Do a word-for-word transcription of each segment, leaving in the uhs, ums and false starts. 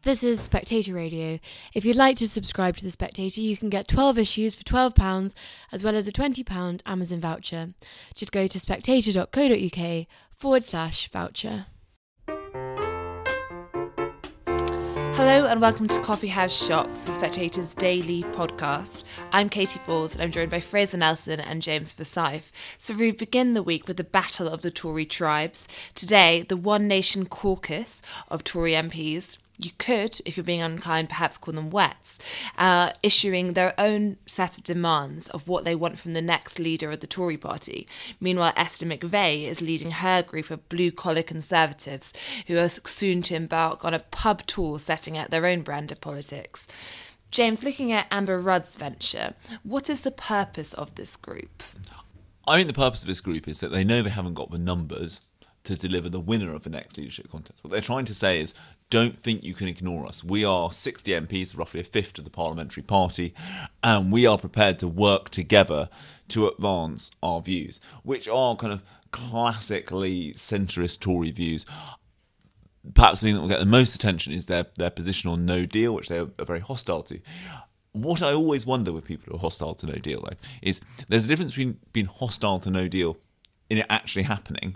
This is Spectator Radio. If you'd like to subscribe to The Spectator, you can get twelve issues for twelve pounds, as well as a twenty pounds Amazon voucher. Just go to spectator.co.uk forward slash voucher. Hello and welcome to Coffee House Shots, The Spectator's daily podcast. I'm Katie Balls and I'm joined by Fraser Nelson and James Forsyth. So we begin the week with the battle of the Tory tribes. Today, the One Nation caucus of Tory M Ps, you could, if you're being unkind, perhaps call them wets, uh, issuing their own set of demands of what they want from the next leader of the Tory party. Meanwhile, Esther McVey is leading her group of blue-collar Conservatives who are soon to embark on a pub tour setting out their own brand of politics. James, looking at Amber Rudd's venture, what is the purpose of this group? I think the purpose of this group is that they know they haven't got the numbers to deliver the winner of the next leadership contest. What they're trying to say is, don't think you can ignore us. We are sixty M Ps, roughly a fifth of the parliamentary party, and we are prepared to work together to advance our views, which are kind of classically centrist Tory views. Perhaps the thing that will get the most attention is their, their position on no deal, which they are very hostile to. What I always wonder with people who are hostile to no deal, though, is there's a difference between being hostile to no deal in it actually happening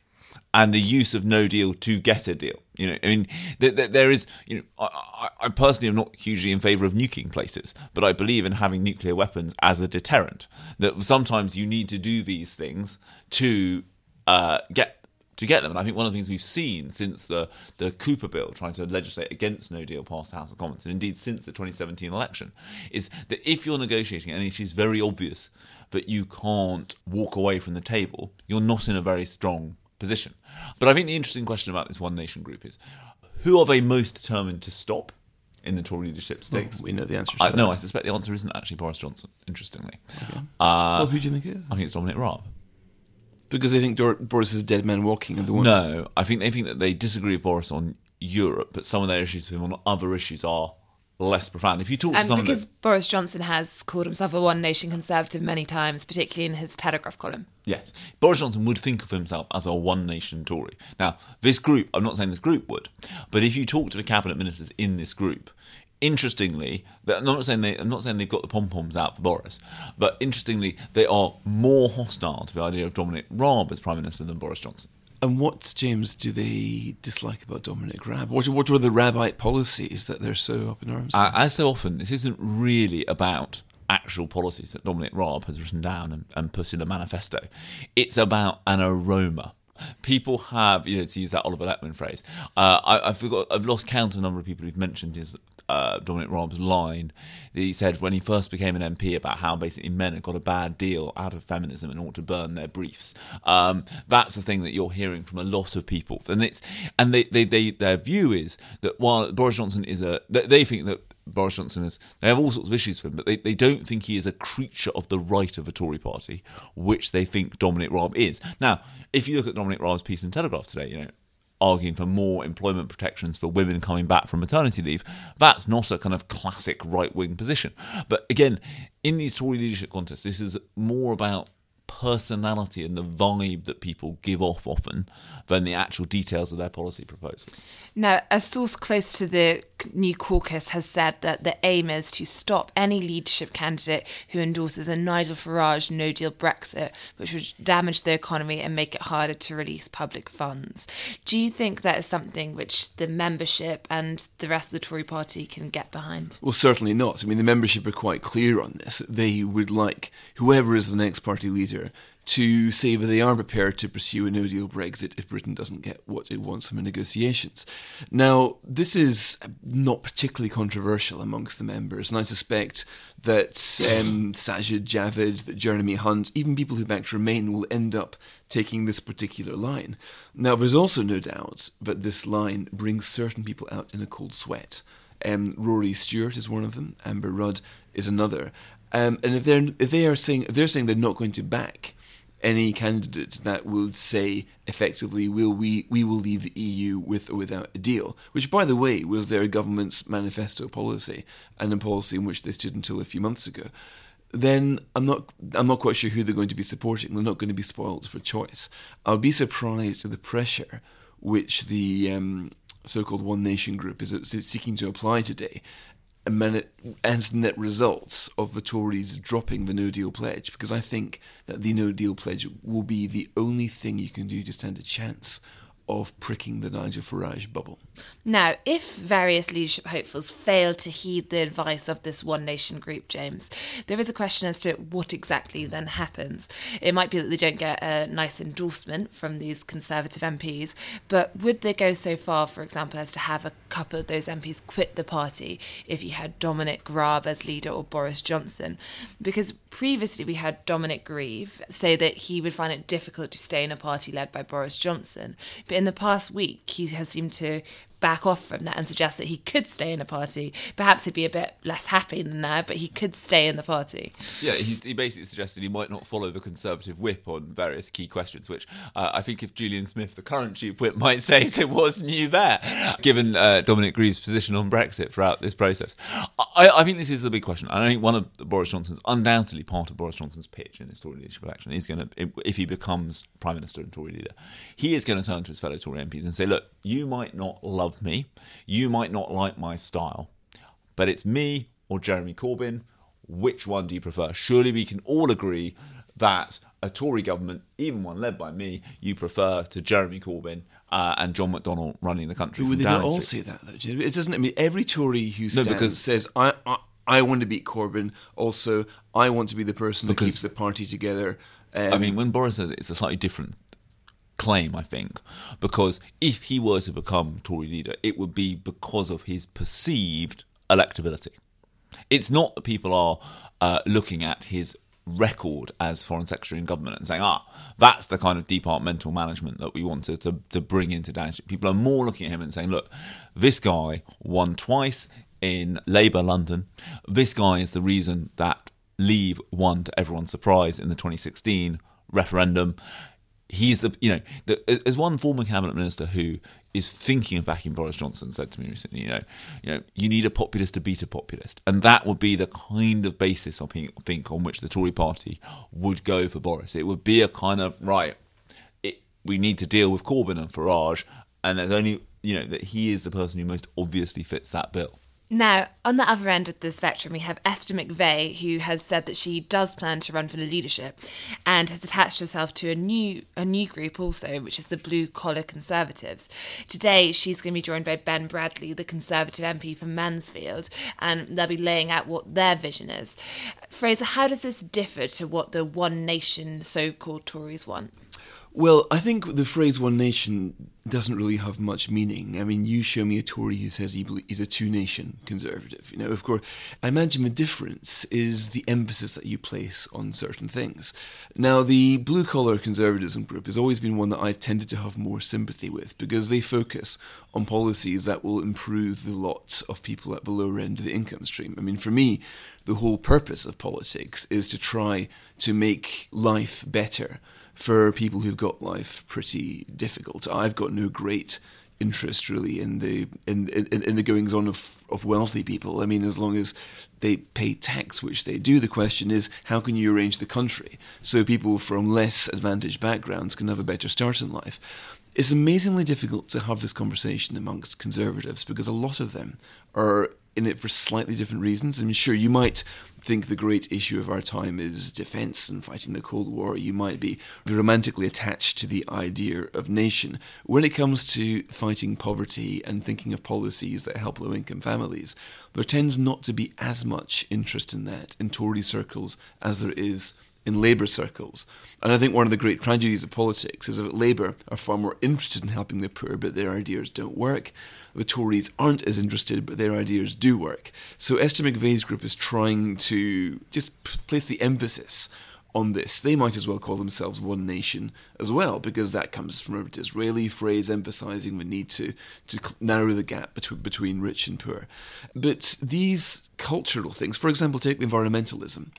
and the use of no deal to get a deal. You know, I mean, there, there is, you know, I, I personally am not hugely in favour of nuking places, but I believe in having nuclear weapons as a deterrent. That sometimes you need to do these things to uh, get to get them. And I think one of the things we've seen since the, the Cooper Bill, trying to legislate against no deal, passed the House of Commons, and indeed since the twenty seventeen election, is that if you're negotiating and it is very obvious that you can't walk away from the table, you're not in a very strong position. But I think the interesting question about this One Nation group is, who are they most determined to stop in the Tory leadership stakes? Well, we know the answer to I, that. No, I suspect the answer isn't actually Boris Johnson, interestingly. Okay. Uh, well, who do you think it is? I think it's Dominic Raab. Because they think Dor- Boris is a dead man walking and the one... No, I think they think that they disagree with Boris on Europe, but some of their issues with him on other issues are less profound. If you talk to And someone because that, Boris Johnson has called himself a One Nation Conservative many times, particularly in his Telegraph column. Yes, Boris Johnson would think of himself as a One Nation Tory. Now, this group, I'm not saying this group would, but if you talk to the cabinet ministers in this group, interestingly, I'm not saying they, I'm not saying they've got the pom-poms out for Boris, but interestingly, they are more hostile to the idea of Dominic Raab as Prime Minister than Boris Johnson. And what, James, do they dislike about Dominic Raab? What, what were the Raabite policies that they're so up in arms Uh, about? as so often, this isn't really about actual policies that Dominic Raab has written down and, and put in a manifesto. It's about an aroma. People have, you know, to use that Oliver Letman phrase, uh, I, I forgot, I've lost count of the number of people who've mentioned his uh, Dominic Raab's line that he said when he first became an M P about how basically men had got a bad deal out of feminism and ought to burn their briefs. Um, that's the thing that you're hearing from a lot of people, and it's and they, they, they their view is that while Boris Johnson is a, they, they think that Boris Johnson is, they have all sorts of issues for him, but they, they don't think he is a creature of the right of the Tory party, which they think Dominic Raab is. Now, if you look at Dominic Raab's piece in Telegraph today, you know, arguing for more employment protections for women coming back from maternity leave, that's not a kind of classic right-wing position. But again, in these Tory leadership contests, this is more about personality and the vibe that people give off often than the actual details of their policy proposals. Now, a source close to the new caucus has said that the aim is to stop any leadership candidate who endorses a Nigel Farage no-deal Brexit, which would damage the economy and make it harder to release public funds. Do you think that is something which the membership and the rest of the Tory party can get behind? Well, certainly not. I mean, the membership are quite clear on this. They would like whoever is the next party leader to say that they are prepared to pursue a no-deal Brexit if Britain doesn't get what it wants from the negotiations. Now, this is not particularly controversial amongst the members, and I suspect that um, Sajid Javid, that Jeremy Hunt, even people who backed Remain will end up taking this particular line. Now, there's also no doubt that this line brings certain people out in a cold sweat. Um, Rory Stewart is one of them, Amber Rudd is another. Um, and if they're if they are saying if they're saying they're not going to back any candidate that would say effectively, will we we will leave the E U with or without a deal, which by the way was their government's manifesto policy and a policy in which they stood until a few months ago, then I'm not I'm not quite sure who they're going to be supporting. They're not going to be spoiled for choice. I'll be surprised at the pressure which the um, so-called One Nation group is seeking to apply today, and it, as net results of the Tories dropping the no deal pledge, because I think that the no deal pledge will be the only thing you can do to stand a chance of pricking the Nigel Farage bubble. Now, if various leadership hopefuls fail to heed the advice of this One Nation group, James, there is a question as to what exactly then happens. It might be that they don't get a nice endorsement from these Conservative M Ps, but would they go so far, for example, as to have a couple of those M Ps quit the party if you had Dominic Raab as leader or Boris Johnson? Because previously we had Dominic Grieve say that he would find it difficult to stay in a party led by Boris Johnson, but in the past week he has seemed to back off from that and suggest that he could stay in a party. Perhaps he'd be a bit less happy than now, but he could stay in the party. Yeah, he's, he basically suggested he might not follow the Conservative whip on various key questions, which uh, I think if Julian Smith, the current chief whip, might say it was new there, given uh, Dominic Grieve's position on Brexit throughout this process. I, I think this is the big question. I think one of Boris Johnson's, undoubtedly part of Boris Johnson's pitch in his Tory leadership election, he's going to, if he becomes Prime Minister and Tory leader, he is going to turn to his fellow Tory M Ps and say, look, you might not love me, you might not like my style, but it's me or Jeremy Corbyn. Which one do you prefer? Surely we can all agree that a Tory government, even one led by me, you prefer to Jeremy Corbyn uh, and John McDonnell running the country. But would they not all say that, though, Jim? It doesn't. I mean, every Tory who stands no, because, says, I, I, I want to beat Corbyn. Also, I want to be the person because, that keeps the party together. Um, I mean, when Boris says it, it's a slightly different claim, I think, because if he were to become Tory leader, it would be because of his perceived electability. It's not that people are uh, looking at his record as Foreign Secretary in government and saying, ah, that's the kind of departmental management that we wanted to, to bring into Downing Street. People are more looking at him and saying, look, this guy won twice in Labour London. This guy is the reason that Leave won to everyone's surprise in the twenty sixteen referendum. He's the, you know, the, as one former cabinet minister who is thinking of backing Boris Johnson said to me recently, you know, you know, you need a populist to beat a populist, and that would be the kind of basis I think, think on which the Tory party would go for Boris. It would be a kind of right. It, we need to deal with Corbyn and Farage, and there's only, you know, that he is the person who most obviously fits that bill. Now, on the other end of the spectrum, we have Esther McVey, who has said that she does plan to run for the leadership and has attached herself to a new a new group also, which is the Blue Collar Conservatives. Today, she's going to be joined by Ben Bradley, the Conservative M P from Mansfield, and they'll be laying out what their vision is. Fraser, how does this differ to what the One Nation so-called Tories want? Well, I think the phrase One Nation doesn't really have much meaning. I mean, you show me a Tory who says he bel- he's a two-nation Conservative. You know, of course, I imagine the difference is the emphasis that you place on certain things. Now, the blue-collar conservatism group has always been one that I've tended to have more sympathy with because they focus on policies that will improve the lot of people at the lower end of the income stream. I mean, for me, the whole purpose of politics is to try to make life better for people who've got life pretty difficult. I've got no great interest really in the in in, in the goings on of, of wealthy people. I mean, as long as they pay tax, which they do, the question is how can you arrange the country so people from less advantaged backgrounds can have a better start in life? It's amazingly difficult to have this conversation amongst Conservatives because a lot of them are in it for slightly different reasons. I mean, sure, you might think the great issue of our time is defence and fighting the Cold War. You might be romantically attached to the idea of nation. When it comes to fighting poverty and thinking of policies that help low-income families, there tends not to be as much interest in that in Tory circles as there is in Labour circles. And I think one of the great tragedies of politics is that Labour are far more interested in helping the poor, but their ideas don't work. The Tories aren't as interested, but their ideas do work. So Esther McVey's group is trying to just place the emphasis on this. They might as well call themselves One Nation as well, because that comes from a Disraeli phrase emphasising the need to, to narrow the gap between, between rich and poor. But these cultural things, for example, take environmentalism.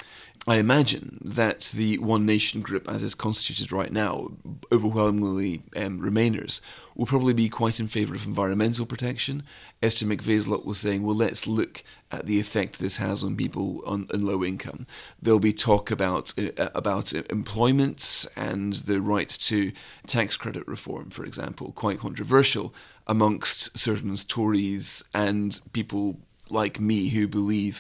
I imagine that the One Nation group, as is constituted right now, overwhelmingly um, Remainers, will probably be quite in favour of environmental protection. Esther McVeigh's lot was saying, well, let's look at the effect this has on people on, on low income. There'll be talk about uh, about employment and the right to tax credit reform, for example, quite controversial amongst certain Tories and people like me who believe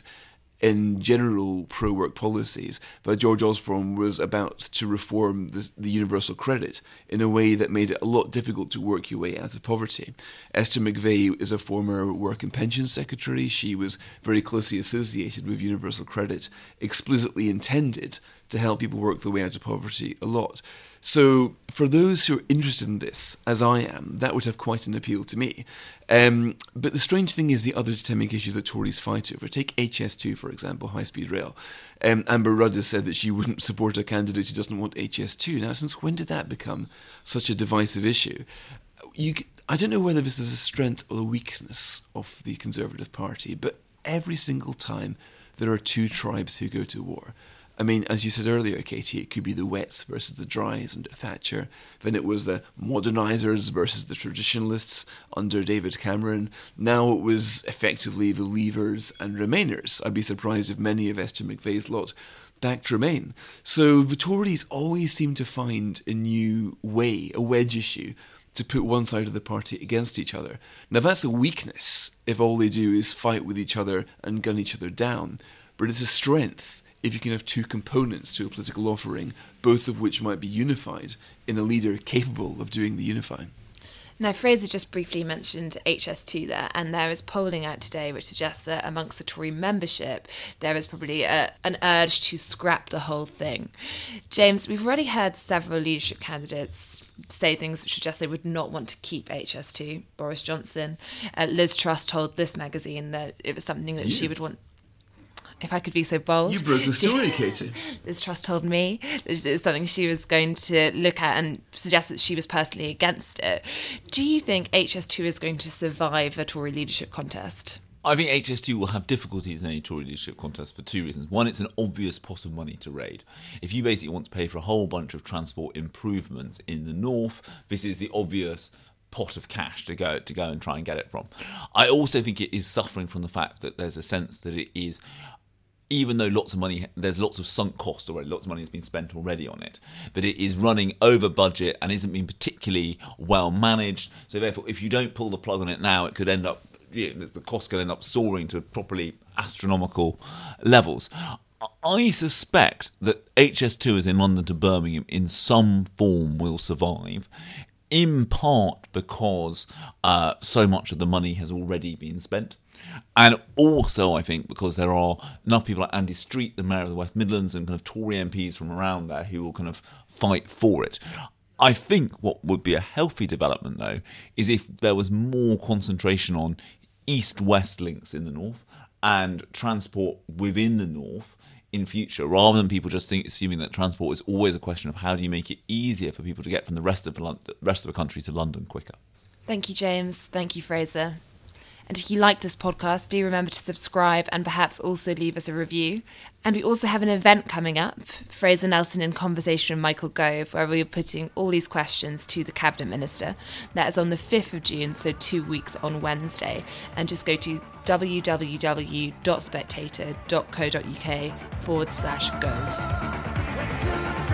in general pro-work policies, that George Osborne was about to reform the, the universal credit in a way that made it a lot difficult to work your way out of poverty. Esther McVeigh is a former Work and Pensions Secretary. She was very closely associated with universal credit, explicitly intended to help people work their way out of poverty a lot. So for those who are interested in this, as I am, that would have quite an appeal to me. Um, but the strange thing is the other systemic issues that Tories fight over. Take H S two, for example, high-speed rail. Um, Amber Rudd has said that she wouldn't support a candidate who doesn't want H S two. Now, since when did that become such a divisive issue? You, I don't know whether this is a strength or a weakness of the Conservative Party, but every single time there are two tribes who go to war. I mean, as you said earlier, Katie, it could be the wets versus the dries under Thatcher. Then it was the modernisers versus the traditionalists under David Cameron. Now it was effectively the Leavers and Remainers. I'd be surprised if many of Esther McVeigh's lot backed Remain. So the Tories always seem to find a new way, a wedge issue, to put one side of the party against each other. Now that's a weakness if all they do is fight with each other and gun each other down. But it's a strength if you can have two components to a political offering, both of which might be unified in a leader capable of doing the unifying. Now, Fraser just briefly mentioned H S two there, and there is polling out today which suggests that amongst the Tory membership, there is probably a, an urge to scrap the whole thing. James, we've already heard several leadership candidates say things which suggest they would not want to keep H S two. Boris Johnson, uh, Liz Truss told this magazine that it was something that yeah. she would want. If I could be so bold. You broke the story, Katie. Liz Truss told me it was something she was going to look at and suggest that she was personally against it. Do you think H S two is going to survive a Tory leadership contest? I think H S two will have difficulties in any Tory leadership contest for two reasons. One, it's an obvious pot of money to raid. If you basically want to pay for a whole bunch of transport improvements in the north, this is the obvious pot of cash to go to go and try and get it from. I also think it is suffering from the fact that there's a sense that it is, even though lots of money, there's lots of sunk cost already, lots of money has been spent already on it, but it is running over budget and isn't being particularly well managed. So therefore, if you don't pull the plug on it now, it could end up, you know, the cost could end up soaring to properly astronomical levels. I suspect that H S two, as in London to Birmingham, in some form will survive, in part because uh, so much of the money has already been spent. And also, I think, because there are enough people like Andy Street, the Mayor of the West Midlands, and kind of Tory M Ps from around there who will kind of fight for it. I think what would be a healthy development, though, is if there was more concentration on east-west links in the north and transport within the north in future, rather than people just think, assuming that transport is always a question of how do you make it easier for people to get from the rest of the, London, rest of the country to London quicker. Thank you, James. Thank you, Fraser. And if you like this podcast, do remember to subscribe and perhaps also leave us a review. And we also have an event coming up, Fraser Nelson in Conversation with Michael Gove, where we're putting all these questions to the Cabinet Minister. That is on the fifth of June, so two weeks on Wednesday. And just go to www.spectator.co.uk forward slash Gove.